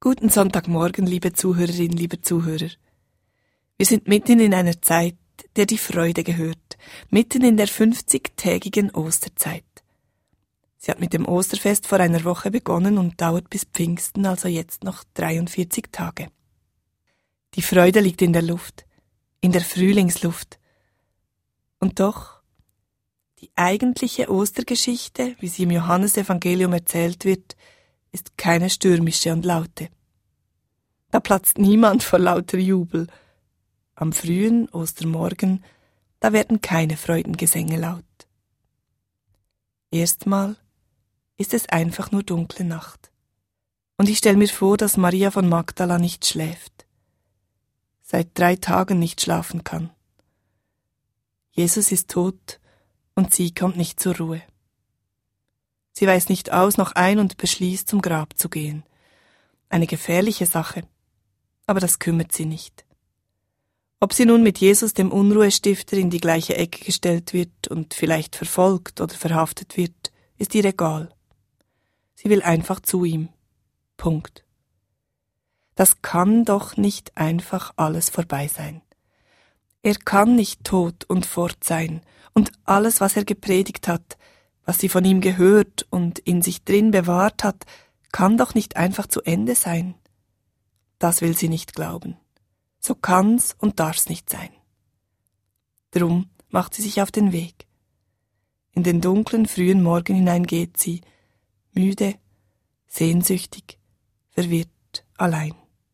Guten Sonntagmorgen, liebe Zuhörerin, lieber Zuhörer. Wir sind mitten in einer Zeit, der die Freude gehört, mitten in der 50-tägigen Osterzeit. Sie hat mit dem Osterfest vor einer Woche begonnen und dauert bis Pfingsten, also jetzt noch 43 Tage. Die Freude liegt in der Luft, in der Frühlingsluft. Und doch, die eigentliche Ostergeschichte, wie sie im Johannesevangelium erzählt wird, ist keine stürmische und laute. Da platzt niemand vor lauter Jubel. Am frühen Ostermorgen, da werden keine Freudengesänge laut. Erstmal ist es einfach nur dunkle Nacht. Und ich stelle mir vor, dass Maria von Magdala nicht schläft, seit 3 Tagen nicht schlafen kann. Jesus ist tot und sie kommt nicht zur Ruhe. Sie weiß nicht aus noch ein und beschließt, zum Grab zu gehen. Eine gefährliche Sache, aber das kümmert sie nicht. Ob sie nun mit Jesus, dem Unruhestifter, in die gleiche Ecke gestellt wird und vielleicht verfolgt oder verhaftet wird, ist ihr egal. Sie will einfach zu ihm. Punkt. Das kann doch nicht einfach alles vorbei sein. Er kann nicht tot und fort sein und alles, was er gepredigt hat, was sie von ihm gehört und in sich drin bewahrt hat, kann doch nicht einfach zu Ende sein. Das will sie nicht glauben. So kann's und darf's nicht sein. Drum macht sie sich auf den Weg. In den dunklen, frühen Morgen hinein geht sie, müde, sehnsüchtig, verwirrt, allein.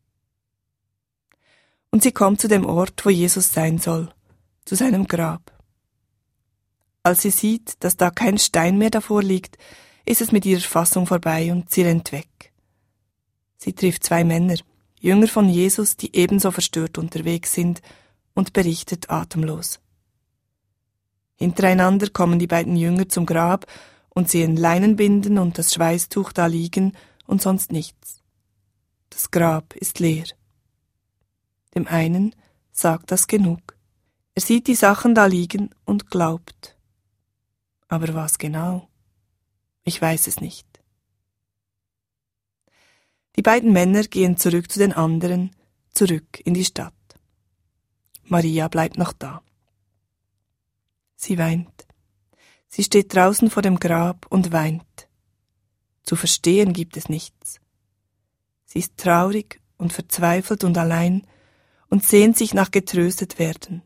Und sie kommt zu dem Ort, wo Jesus sein soll, zu seinem Grab. Als sie sieht, dass da kein Stein mehr davor liegt, ist es mit ihrer Fassung vorbei und sie rennt weg. Sie trifft 2 Männer, Jünger von Jesus, die ebenso verstört unterwegs sind, und berichtet atemlos. Hintereinander kommen die beiden Jünger zum Grab und sehen Leinenbinden und das Schweißtuch da liegen und sonst nichts. Das Grab ist leer. Dem einen sagt das genug. Er sieht die Sachen da liegen und glaubt. Aber was genau? Ich weiß es nicht. Die beiden Männer gehen zurück zu den anderen, zurück in die Stadt. Maria bleibt noch da. Sie weint. Sie steht draußen vor dem Grab und weint. Zu verstehen gibt es nichts. Sie ist traurig und verzweifelt und allein und sehnt sich nach getröstet werden.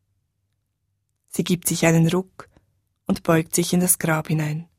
Sie gibt sich einen Ruck und beugt sich in das Grab hinein.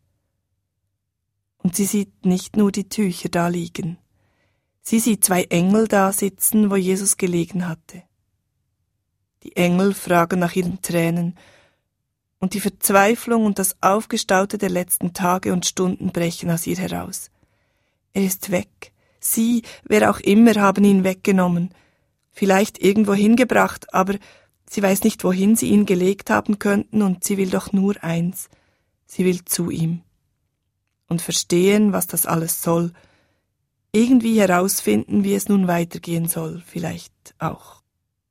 Und sie sieht nicht nur die Tücher da liegen. Sie sieht 2 Engel da sitzen, wo Jesus gelegen hatte. Die Engel fragen nach ihren Tränen, und die Verzweiflung und das Aufgestaute der letzten Tage und Stunden brechen aus ihr heraus. Er ist weg. Sie, wer auch immer, haben ihn weggenommen, vielleicht irgendwo hingebracht, aber sie weiß nicht, wohin sie ihn gelegt haben könnten, und sie will doch nur eins, sie will zu ihm. Und verstehen, was das alles soll, irgendwie herausfinden, wie es nun weitergehen soll, vielleicht auch.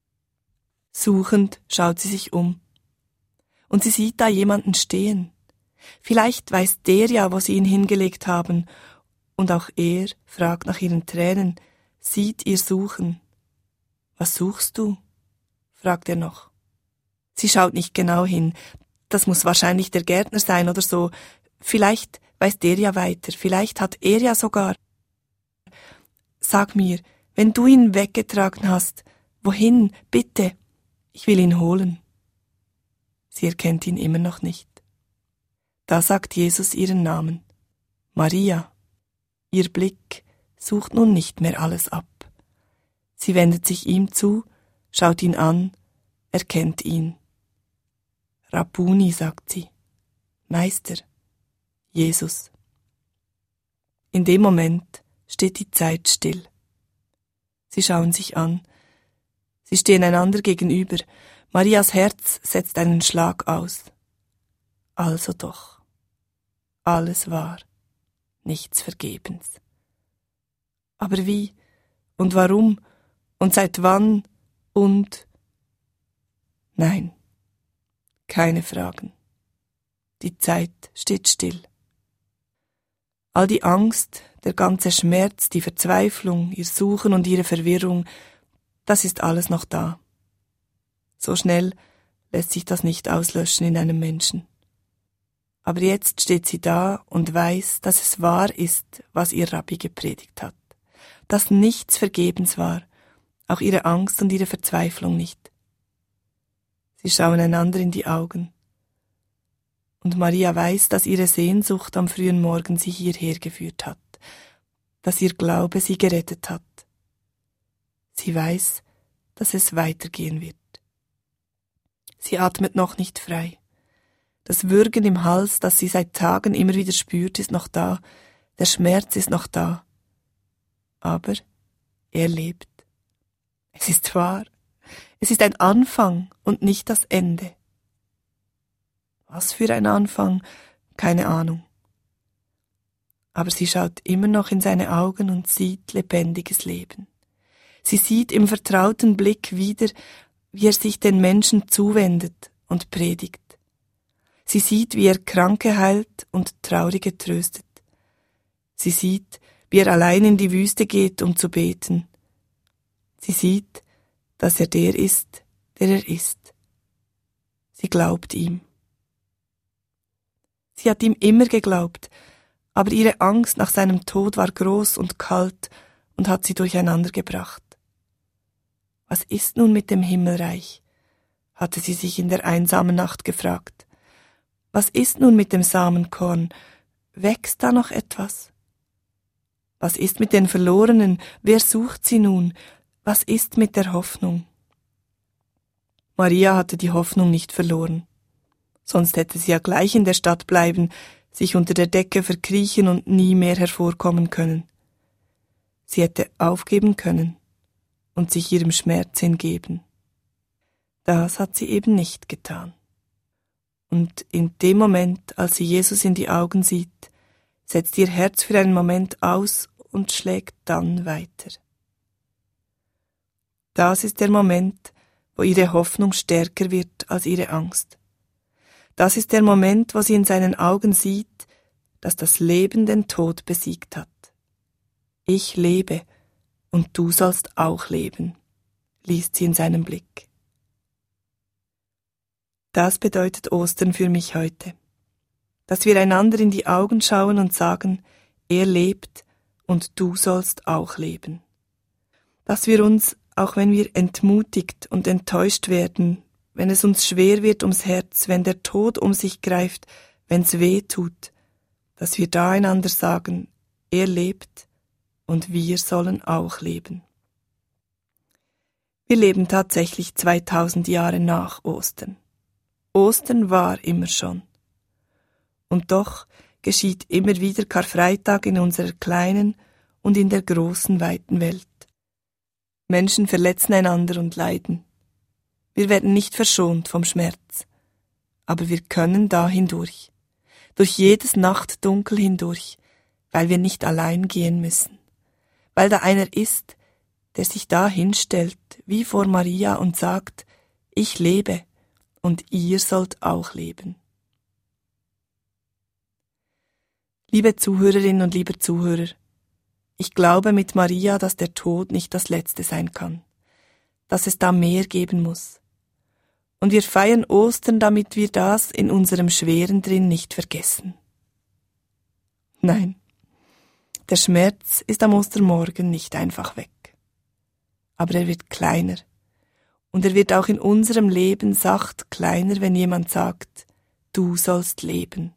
Suchend schaut sie sich um. Und sie sieht da jemanden stehen. Vielleicht weiß der ja, wo sie ihn hingelegt haben, und auch er fragt nach ihren Tränen, sieht ihr Suchen. Was suchst du? Fragt er noch. Sie schaut nicht genau hin. Das muss wahrscheinlich der Gärtner sein oder so. Vielleicht weiß der ja weiter. Vielleicht hat er ja sogar. Sag mir, wenn du ihn weggetragen hast, wohin, bitte? Ich will ihn holen. Sie erkennt ihn immer noch nicht. Da sagt Jesus ihren Namen. Maria. Ihr Blick sucht nun nicht mehr alles ab. Sie wendet sich ihm zu, schaut ihn an, erkennt ihn. Rabbuni, sagt sie. Meister. Jesus. In dem Moment steht die Zeit still. Sie schauen sich an. Sie stehen einander gegenüber. Marias Herz setzt einen Schlag aus. Also doch. Alles wahr. Nichts vergebens. Aber wie? Und warum? Und seit wann? Und? Nein, keine Fragen. Die Zeit steht still. All die Angst, der ganze Schmerz, die Verzweiflung, ihr Suchen und ihre Verwirrung, das ist alles noch da. So schnell lässt sich das nicht auslöschen in einem Menschen. Aber jetzt steht sie da und weiß, dass es wahr ist, was ihr Rabbi gepredigt hat, dass nichts vergebens war, auch ihre Angst und ihre Verzweiflung nicht. Sie schauen einander in die Augen. Und Maria weiß, dass ihre Sehnsucht am frühen Morgen sie hierher geführt hat, dass ihr Glaube sie gerettet hat. Sie weiß, dass es weitergehen wird. Sie atmet noch nicht frei. Das Würgen im Hals, das sie seit Tagen immer wieder spürt, ist noch da, der Schmerz ist noch da. Aber er lebt. Es ist wahr. Es ist ein Anfang und nicht das Ende. Was für ein Anfang? Keine Ahnung. Aber sie schaut immer noch in seine Augen und sieht lebendiges Leben. Sie sieht im vertrauten Blick wieder, wie er sich den Menschen zuwendet und predigt. Sie sieht, wie er Kranke heilt und Traurige tröstet. Sie sieht, wie er allein in die Wüste geht, um zu beten. Sie sieht, dass er der ist, der er ist. Sie glaubt ihm. Sie hat ihm immer geglaubt, aber ihre Angst nach seinem Tod war groß und kalt und hat sie durcheinander gebracht. Was ist nun mit dem Himmelreich? Hatte sie sich in der einsamen Nacht gefragt. Was ist nun mit dem Samenkorn? Wächst da noch etwas? Was ist mit den Verlorenen? Wer sucht sie nun? Was ist mit der Hoffnung? Maria hatte die Hoffnung nicht verloren. Sonst hätte sie ja gleich in der Stadt bleiben, sich unter der Decke verkriechen und nie mehr hervorkommen können. Sie hätte aufgeben können und sich ihrem Schmerz hingeben. Das hat sie eben nicht getan. Und in dem Moment, als sie Jesus in die Augen sieht, setzt ihr Herz für einen Moment aus und schlägt dann weiter. Das ist der Moment, wo ihre Hoffnung stärker wird als ihre Angst. Das ist der Moment, wo sie in seinen Augen sieht, dass das Leben den Tod besiegt hat. Ich lebe und du sollst auch leben, liest sie in seinem Blick. Das bedeutet Ostern für mich heute, dass wir einander in die Augen schauen und sagen, er lebt und du sollst auch leben. Dass wir uns, auch wenn wir entmutigt und enttäuscht werden, wenn es uns schwer wird ums Herz, wenn der Tod um sich greift, wenn's weh tut, dass wir da einander sagen, er lebt und wir sollen auch leben. Wir leben tatsächlich 2000 Jahre nach Ostern. Ostern war immer schon. Und doch geschieht immer wieder Karfreitag in unserer kleinen und in der großen, weiten Welt. Menschen verletzen einander und leiden. Wir werden nicht verschont vom Schmerz, aber wir können da hindurch, durch jedes Nachtdunkel hindurch, weil wir nicht allein gehen müssen, weil da einer ist, der sich da hinstellt, wie vor Maria und sagt, ich lebe und ihr sollt auch leben. Liebe Zuhörerinnen und lieber Zuhörer, ich glaube mit Maria, dass der Tod nicht das Letzte sein kann, dass es da mehr geben muss. Und wir feiern Ostern, damit wir das in unserem Schweren drin nicht vergessen. Nein, der Schmerz ist am Ostermorgen nicht einfach weg. Aber er wird kleiner. Und er wird auch in unserem Leben sacht kleiner, wenn jemand sagt, du sollst leben.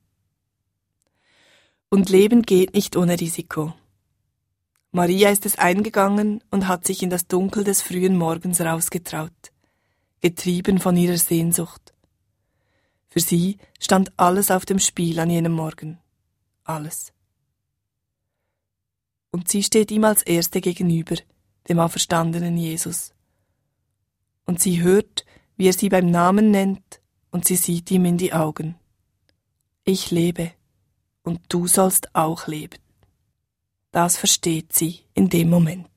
Und Leben geht nicht ohne Risiko. Maria ist es eingegangen und hat sich in das Dunkel des frühen Morgens rausgetraut, getrieben von ihrer Sehnsucht. Für sie stand alles auf dem Spiel an jenem Morgen. Alles. Und sie steht ihm als Erste gegenüber, dem auferstandenen Jesus. Und sie hört, wie er sie beim Namen nennt, und sie sieht ihm in die Augen. Ich lebe, und du sollst auch leben. Das versteht sie in dem Moment.